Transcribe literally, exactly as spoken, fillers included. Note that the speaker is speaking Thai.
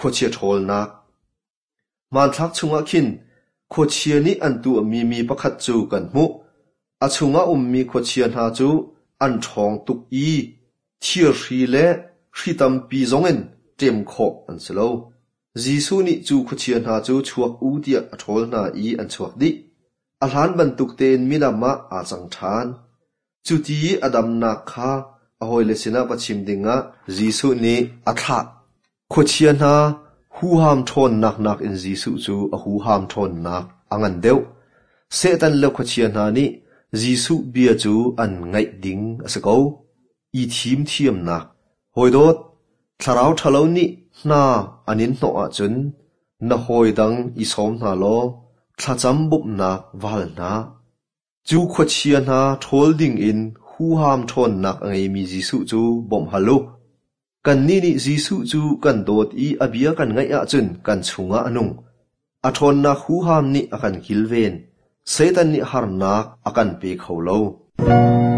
ขวเชียทอลนักมันทักชงขินขวเชียนี้อันตัวมีมีประคัดจูกันมุอาชงอุมมีขวเชียนหาจูอันทองตุกอีเทียรีเล่รีตัมปีจงเงินเต็มขอบอันเสลาจีซูนี่จูขวเชียนหาจูชวกอูเดียทอลนาอีอันชวกดิอาหารบรรทุกเตนมินามาอาจังทานจุดที่อดัมนักข้าอหอยเลสินาปัจฉิมดิงะจีซูนี่อัฐะขวเชียนหาหูหามทนนักนักอินจีซูจูอหูหามทนนักอังันเดียวเสตันเลวขวเชียนหานี่จีซูเบียจูอันไงดิงสกาวอีทีมเทียมนักหอยโดดทาราวทะเลนี่นาอันนินโนอาจุนนาหอยดังอีสอมนาโลทาจำบุบนักวาลนาจูขวเชียนหาทอลดิงอินหูหามทนนักไงมีจีซูจูบ่มฮัลโลกันนี่นี่จีซูจูกันโดดอีอเบียกันไงอาจุนกันชุงะอนุงอาทนนักหูหามนี่อากันกิลเวนเซตันนี่ฮาร์นักอากันเปกเขาโล